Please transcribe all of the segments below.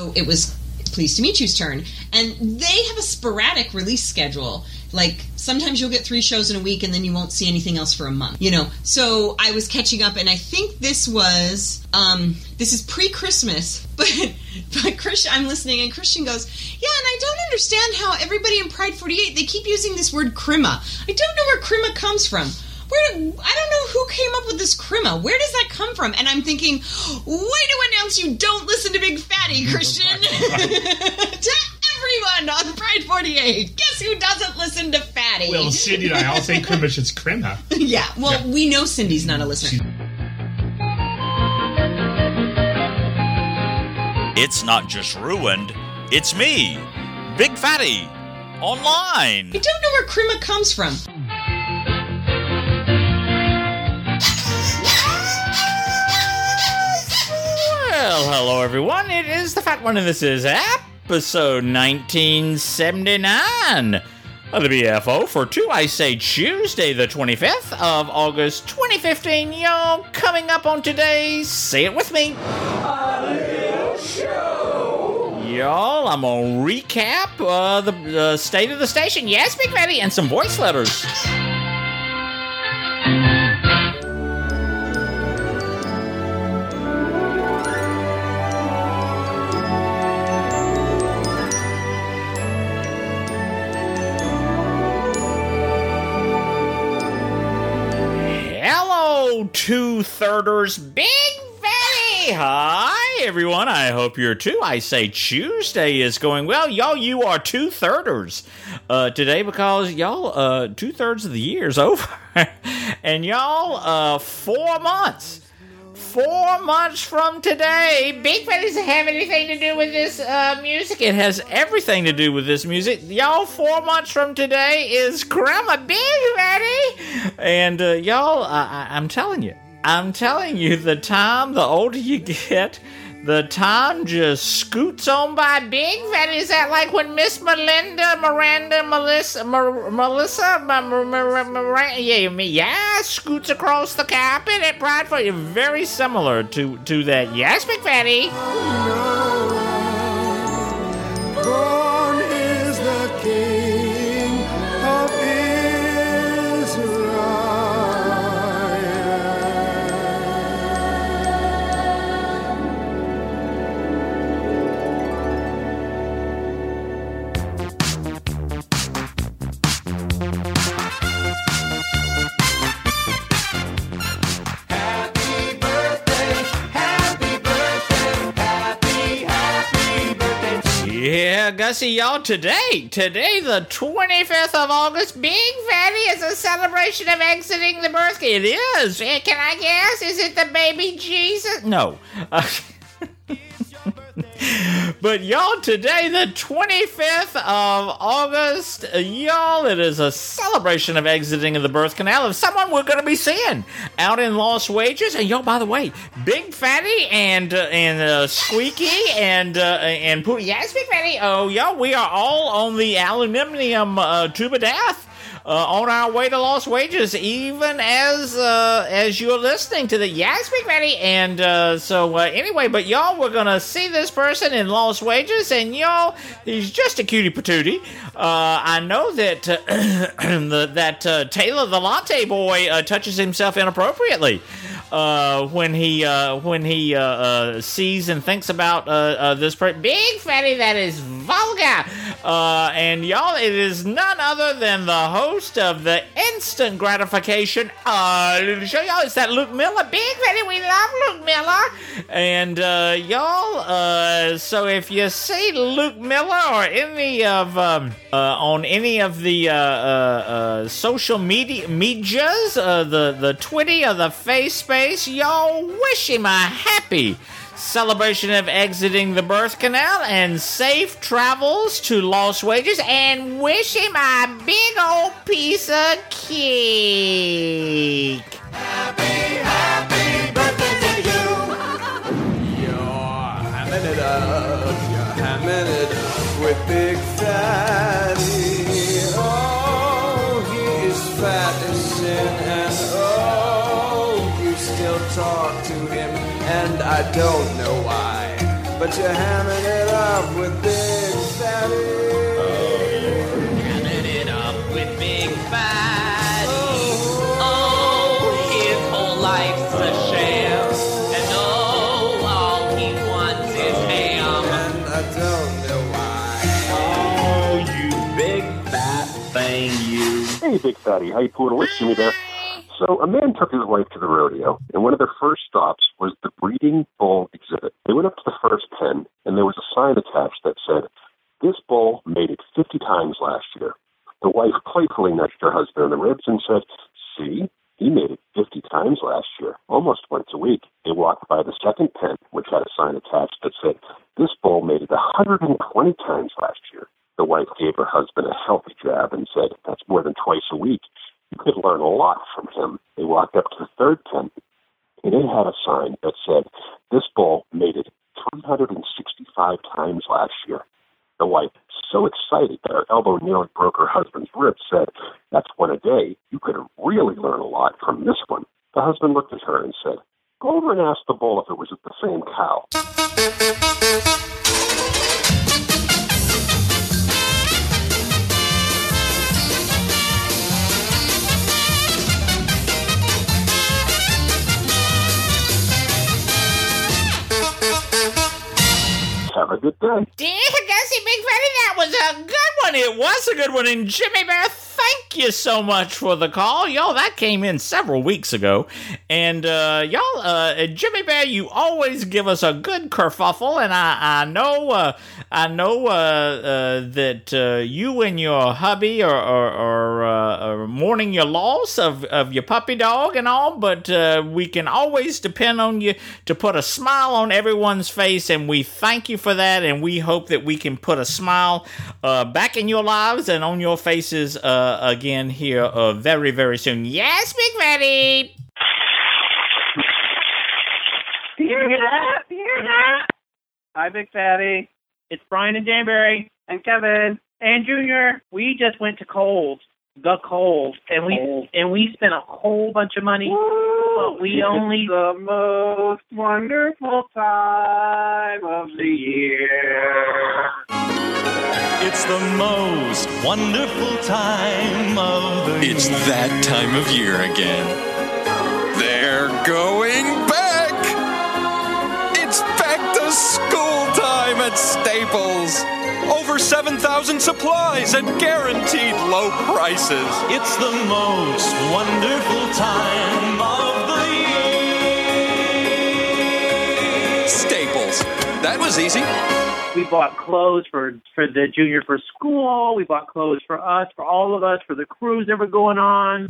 it was Pleased to Meet You's turn. And they have a sporadic release schedule. Like, sometimes you'll get 3 shows in a week and then you won't see anything else for a month, you know? So I was catching up, and I think this was, this is pre-Christmas, but Christian, I'm listening, and Christian goes, yeah, and I don't understand how everybody in Pride 48, they keep using this word crima. I don't know where crima comes from. I don't know who came up with this crima. Where does that come from? And I'm thinking, way to announce you don't listen to Big Fatty, Christian. To everyone on Pride 48, guess who doesn't listen to Fatty? Well, Cindy and I all say crima, it's crima. Yeah, well, yeah. We know Cindy's not a listener. It's not just ruined, it's me, Big Fatty, online. I don't know where crima comes from. Well, hello everyone, it is the Fat One, and this is episode 1979 of the BFO for I Say Tuesday, the 25th of August, 2015. Y'all, coming up on today's Say It With Me, a little show. Y'all, I'm gonna recap the state of the station. Yes, Big Fatty, and some voice letters. Two-thirders, Big Fatty! Hi, everyone. I hope you're too. I Say Tuesday is going well. Y'all, you are two-thirders today because, y'all, 2/3 of the year is over. And, y'all, 4 months. 4 months from today, Big Fatty doesn't have anything to do with this music. It has everything to do with this music. Y'all, 4 months from today is Grandma Big Fatty. And y'all, I'm telling you, the older you get, the time just scoots on by Big Fatty. Is that like when Miss Melinda, Miranda, Melissa, scoots across the carpet at Pride 48? Very similar to that. Yes, Big Fatty. Born is the King of Israel. Yeah, Gussie, y'all, today, the 25th of August, Big Fatty is a celebration of exiting the birth. It is. Can I guess? Is it the baby Jesus? No. But y'all, today, the 25th of August, y'all, it is a celebration of exiting the birth canal of someone we're going to be seeing out in Lost Wages. And y'all, by the way, Big Fatty and Squeaky and Pootie. Yes, Big Fatty. Oh, y'all, we are all on the aluminum tube of death. On our way to Lost Wages, even as you're listening to the Yes Big Fatty, and anyway, but y'all, we're gonna see this person in Lost Wages, and y'all, he's just a cutie patootie. I know that that Taylor the Latte Boy touches himself inappropriately when he sees and thinks about this person. Big Fatty, that is vulgar. And y'all, it is none other than the host of the Instant Gratification show. Y'all, it's that Luke Miller. Big Fatty, we love Luke Miller. And y'all, so if you see Luke Miller or any of on any of the social medias, the Twitty or the Face Space, y'all wish him a happy celebration of exiting the birth canal and safe travels to Lost Wages, and wish him a big old piece of cake. Happy birthday to you. You're hamming it up with Big Fatty. Oh, he is fat as sin, and oh, you still talk to him, and I don't know why, but you're hamming it up. up with Big Fatty. Hamming it up with Big Fatty. Oh, his whole life's a sham. And oh, all he wants is ham. And I don't know why. Oh, you big fat thing, you. Hey, Big Fatty. How you poodle? It's Jimmy there. So a man took his wife to the rodeo, and one of their first stops was the breeding bull exhibit. They went up to the first pen, and there was a sign attached that said, "This bull mated 50 times last year." The wife playfully nudged her husband in the ribs and said, "See, he mated 50 times last year, almost once a week." They walked by the second pen, which had a sign attached that said, "This bull mated 120 times last year." The wife gave her husband a healthy jab and said, "That's more than twice a week. You could learn a lot from him." They walked up to the third pen, and it had a sign that said, "This bull mated 365 times last year." The wife, so excited that her elbow nearly broke her husband's ribs, said, "That's one a day. You could really learn a lot from this one." The husband looked at her and said, "Go over and ask the bull if it was the same cow." Have a good day. Dear Gussie Big Fatty, that was a good one. It was a good one. And Jimmy Bear, thank you so much for the call. Y'all, that came in several weeks ago. And Jimmy Bear, you always give us a good kerfuffle. And I know that you and your hubby are mourning your loss of your puppy dog and all. But we can always depend on you to put a smile on everyone's face. And we thank you for that, and we hope that we can put a smile back in your lives and on your faces again here very, very soon. Yes, Big Fatty! Do you hear that? Do you hear that? Hi, Big Fatty. It's Brian and Danbury and Kevin and Junior. We just went to Kohl's, the Kohl's, and we spent a whole bunch of money. But we only The most wonderful time of the year. It's the most wonderful time of the year. It's that time of year again. They're going back! It's back to school time at Staples! Over 7,000 supplies at guaranteed low prices. It's the most wonderful time of the year. Staples. That was easy. We bought clothes for the Junior for school. We bought clothes for us, for all of us, for the cruise that were going on.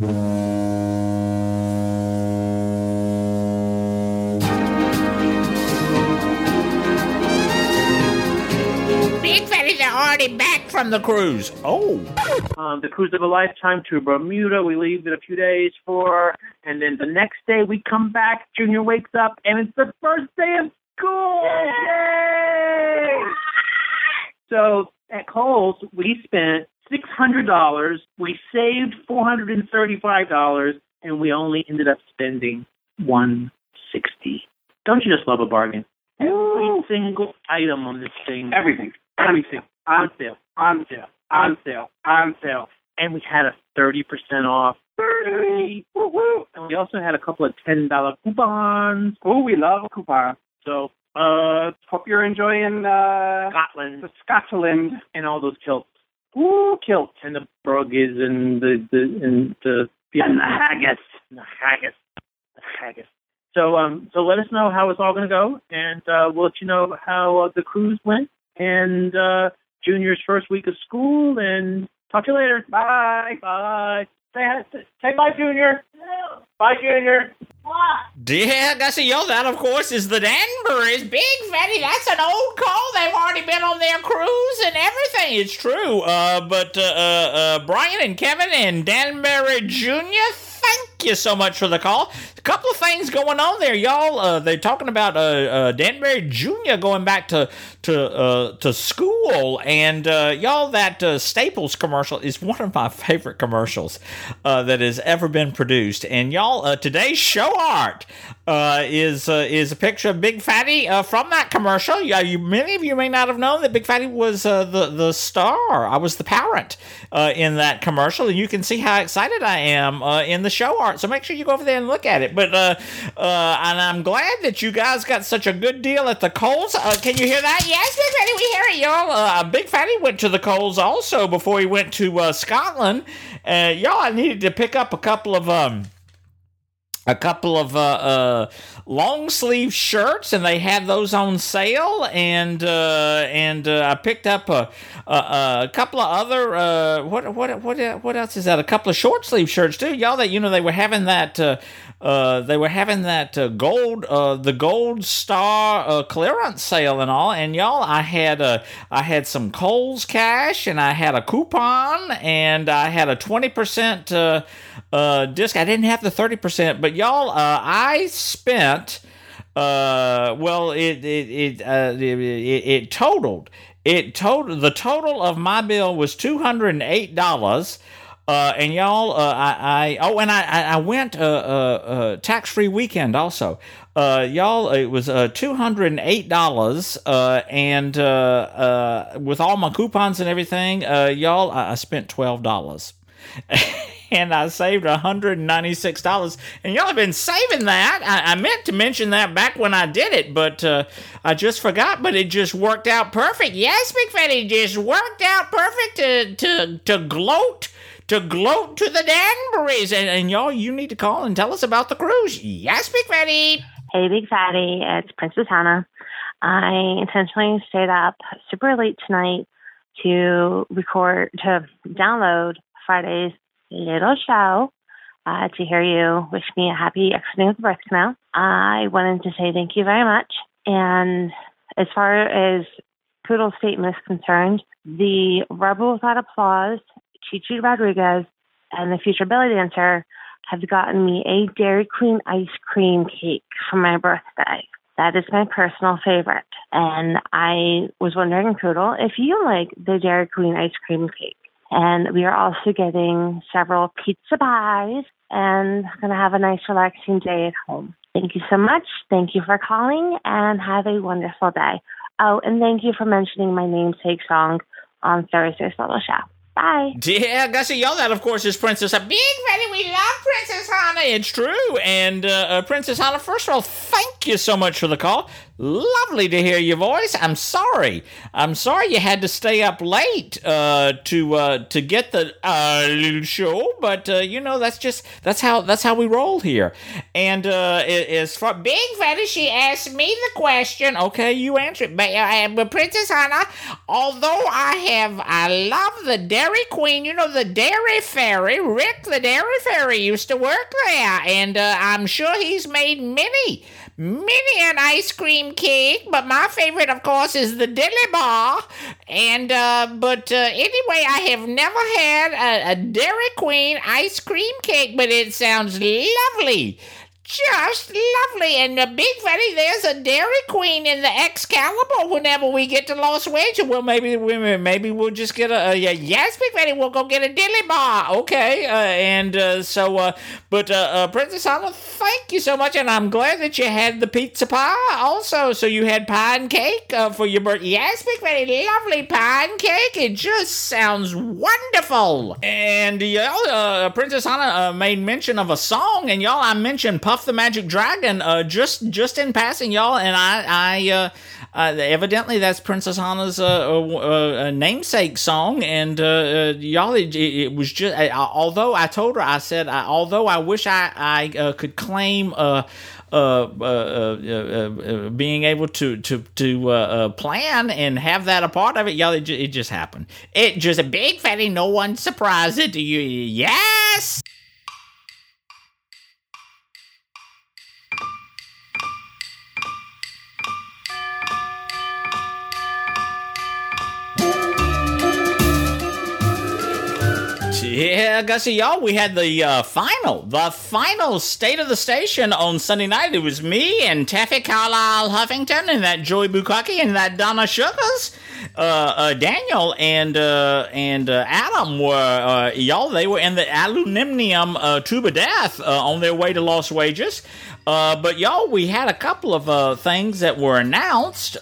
Big Fatty, they're already back from the cruise. Oh. The cruise of a lifetime to Bermuda. We leave in a few days and then the next day we come back. Junior wakes up, and it's the first day of school. Yay! So at Kohl's, we spent $600. We saved $435, and we only ended up spending $160. Don't you just love a bargain? Every single item on this thing. Everything. On sale. And we had a 30% off. 30. Woo-hoo. And we also had a couple of $10 coupons. Oh, we love a coupon. So, hope you're enjoying Scotland. The Scotland. And all those kilts. Ooh, kilts. And the bruggies and the haggis. The haggis. So let us know how it's all going to go, and we'll let you know how the cruise went, and Junior's first week of school, and talk to you later. Bye. Bye. Say bye, Junior. Bye, Junior. Dear Gussie, y'all, that, of course, is the Danburys. Big Fatty, that's an old call. They've already been on their cruise and everything. It's true. But Brian and Kevin and Danbury Jr., thank you so much for the call. A couple of things going on there, y'all. They're talking about Danbury Jr. going back to school, and y'all, that Staples commercial is one of my favorite commercials that has ever been produced. And y'all, today's show art is a picture of Big Fatty from that commercial. Many of you may not have known that Big Fatty was the star. I was the parent in that commercial, and you can see how excited I am in the show art. So make sure you go over there and look at it. But and I'm glad that you guys got such a good deal at the Kohl's. Can you hear that? Yes, Big Fatty, we hear it, y'all. Big Fatty went to the Kohl's also before he went to Scotland. Y'all, I needed to pick up a couple of long sleeve shirts, and they had those on sale. And I picked up a couple of other what else is that? A couple of short sleeve shirts too, y'all. That they were having that. The Gold Star clearance sale and all, and y'all, I had some Kohl's cash, and I had a coupon, and I had a 20% disc. I didn't have the 30%, but y'all, I spent it totaled. The total of my bill was $208. And y'all, I went tax-free weekend also. Y'all, it was $208, and with all my coupons and everything, y'all, I spent $12. And I saved $196. And y'all have been saving that. I meant to mention that back when I did it, but I just forgot. But it just worked out perfect. Yes, Big Fatty, just worked out perfect to gloat. To gloat to the Danburys. And y'all, you need to call and tell us about the cruise. Yes, Big Fatty. Hey, Big Fatty. It's Princess Hannah. I intentionally stayed up super late tonight to download Friday's little show to hear you wish me a happy exiting of the birth canal. I wanted to say thank you very much. And as far as Poodle statement is concerned, the Rebel Without Applause, Chichi Rodriguez, and the Future Belly Dancer have gotten me a Dairy Queen ice cream cake for my birthday. That is my personal favorite. And I was wondering, Poodle, if you like the Dairy Queen ice cream cake. And we are also getting several pizza pies and going to have a nice relaxing day at home. Thank you so much. Thank you for calling, and have a wonderful day. Oh, and thank you for mentioning my namesake song on Thursday's little show. Bye. Yeah, Gussie, y'all, that, of course, is Princess Hannah. Big Fatty, we love Princess Hannah. It's true. And Princess Hannah, first of all, thank you so much for the call. Lovely to hear your voice. I'm sorry you had to stay up late to get the show, but that's how we roll here. And as far Big Fatty, she asked me the question. Okay, you answer it. But Princess Hannah, although I love the Dairy Queen, the Dairy Fairy, Rick the Dairy Fairy used to work there, and I'm sure he's made many an ice cream cake, but my favorite, of course, is the Dilly Bar. And but anyway, I have never had a Dairy Queen ice cream cake, but it sounds lovely. Just lovely. And Big Fatty, there's a Dairy Queen in the Excalibur whenever we get to Las Vegas. Well, maybe we'll just get yes, Big Fatty, we'll go get a Dilly Bar. Okay. But Princess Hannah, thank you so much. And I'm glad that you had the pizza pie also. So you had pie and cake for your birthday. Yes, Big Fatty, lovely pie and cake. It just sounds wonderful. And y'all, Princess Hannah made mention of a song, and y'all, I mentioned Puff the Magic Dragon, just in passing, y'all, and I evidently that's Princess Hannah's namesake song, and y'all, it was just. Although I told her, I said, although I wish I could claim being able to plan and have that a part of it, y'all, it just happened. It just a Big Fatty, no one surprised it to you. Yes. Yeah, Gussie, y'all, we had the final State of the Station on Sunday night. It was me and Taffy Carlisle Huffington and that Joey Bukaki and that Donna Sugars. Daniel and Adam were, y'all, they were in the aluminium tube of death on their way to Lost Wages. But y'all, we had a couple of things that were announced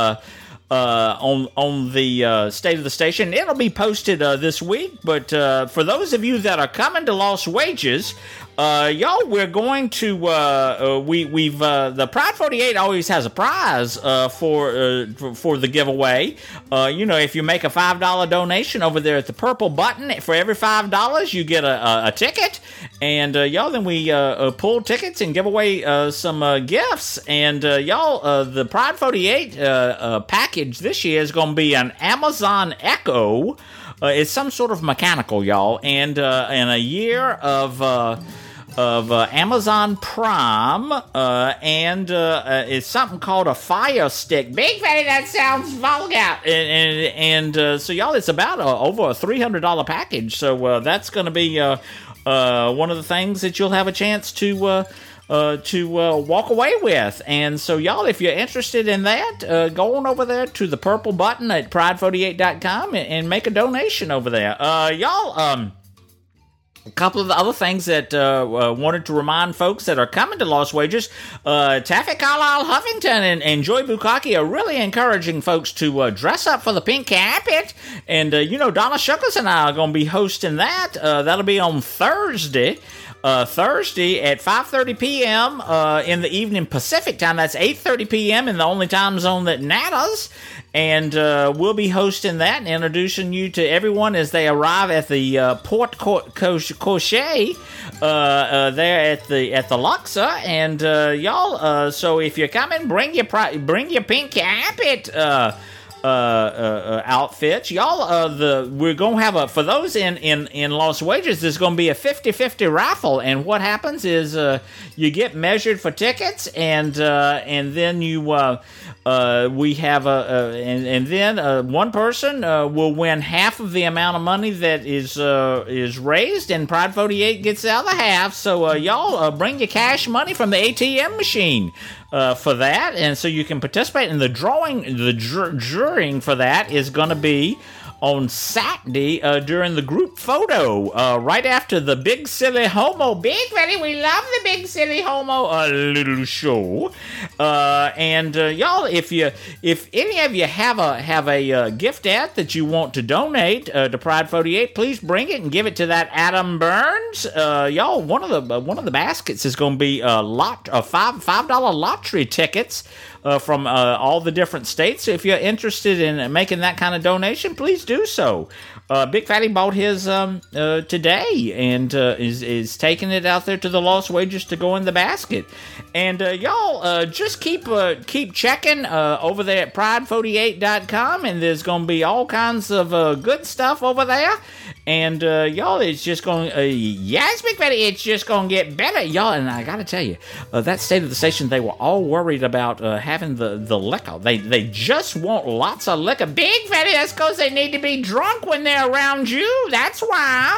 on the State of the Station. It'll be posted this week, but for those of you that are coming to Lost Wages, y'all, we're going to we've the Pride 48 always has a prize for the giveaway. If you make a $5 donation over there at the purple button, for every $5 you get a ticket, and y'all, then we pull tickets and give away some gifts. And y'all, the Pride 48 package this year is going to be an Amazon Echo. It's some sort of mechanical, y'all, and a year of Amazon Prime, and it's something called a Fire Stick. Big Fatty, that sounds vulgar. And so, y'all, it's about over a $300 package. So that's going to be one of the things that you'll have a chance to walk away with. And so, y'all, if you're interested in that, go on over there to the purple button at pride48.com and make a donation over there. Y'all, a couple of the other things that wanted to remind folks that are coming to Lost Wages, Taffy Carlisle Huffington and Joy Bukaki are really encouraging folks to dress up for the pink carpet. And, Donna Shuckers and I are going to be hosting that. That'll be on Thursday at 5:30 p.m. In the evening Pacific time. That's 8:30 p.m. in the only time zone that matters. And we'll be hosting that and introducing you to everyone as they arrive at the Port Cochet there at the Luxor. And y'all, so if you're coming, bring your pink carpet outfits, y'all. We're gonna have for those in Lost Wages, there's gonna be a 50-50 raffle, and what happens is you get measured for tickets, and then you we have and then one person will win half of the amount of money that is raised, and Pride 48 gets the other half. So y'all, bring your cash money from the ATM machine for that, and so you can participate in the drawing. The jurying for that is going to be on Saturday during the group photo, right after the Big Silly Homo. Big Fatty, we love the Big Silly Homo little show. And y'all, if any of you have a gift ad that you want to donate to Pride 48, please bring it and give it to that Adam Burns. Y'all, one of the baskets is going to be $5 lottery tickets from all the different states. So if you're interested in making that kind of donation, please do so. Big Fatty bought his today and is taking it out there to the Lost Wages to go in the basket. And y'all, just keep checking over there at pride48.com, and there's going to be all kinds of good stuff over there. And y'all, it's just going yes, Big Fatty, it's just going to get better, y'all. And I got to tell you, that State of the Station, they were all worried about having the liquor. They just want lots of liquor. Big Fatty, that's because they need to be drunk when they're around you. That's why.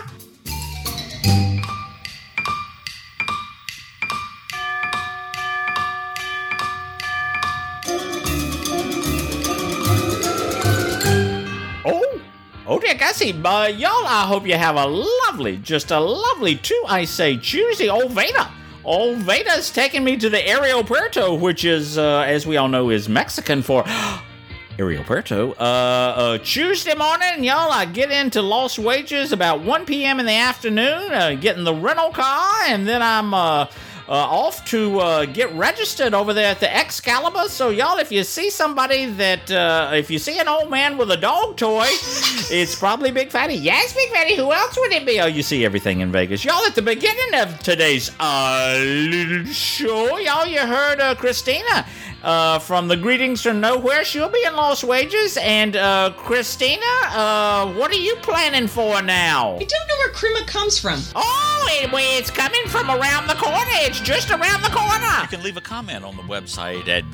Oh dear, Gussie, y'all, I hope you have a lovely Tuesday. Old Veda's taking me to the Aeropuerto, which is, as we all know, is Mexican for Aeropuerto. Tuesday morning, y'all, I get into Lost Wages about 1 p.m. in the afternoon, getting the rental car, and then I'm off to get registered over there at the Excalibur. So, y'all, if you see somebody if you see an old man with a dog toy, it's probably Big Fatty. Yes, Big Fatty, who else would it be? Oh, you see everything in Vegas. Y'all, at the beginning of today's little show, y'all, you heard Christina from the Greetings from Nowhere. She'll be in Lost Wages. And Christina, what are you planning for now? I don't know where Krima comes from. Oh, it's coming from around the corner. It's just around the corner. You can leave a comment on the website at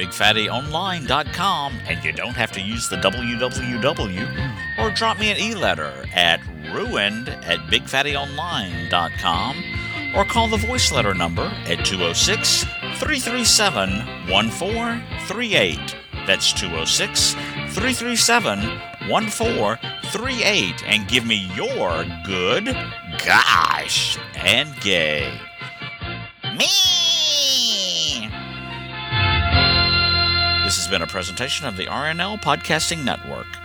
bigfattyonline.com, and you don't have to use the www, or drop me an e-letter at ruined@bigfattyonline.com or call the voice letter number at 206-337-1438. That's 206-337-1438 and give me your good, gosh, and gay. Me! This has been a presentation of the RNL Podcasting Network.